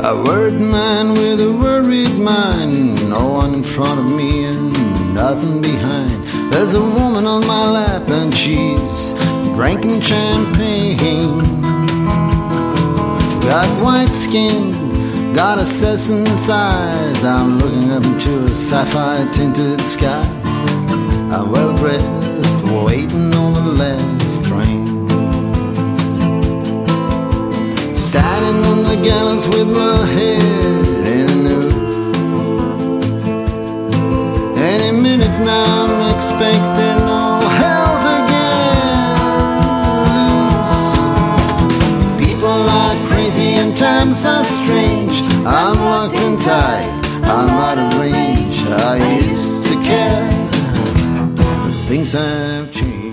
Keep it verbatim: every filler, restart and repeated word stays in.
A worried man with a worried mind. No one in front of me and nothing behind. There's a woman on my lap and she's drinking champagne. Got white skin, got assassin's eyes. I'm looking up into a sapphire tinted skies. I'm well dressed, waiting on the last train. Standing on the gallows with my head in a noose. Any minute now I'm expecting all hell to get loose. People are crazy and times are strange. I'm locked and tight, I'm out of range. I used to care, but things have changed.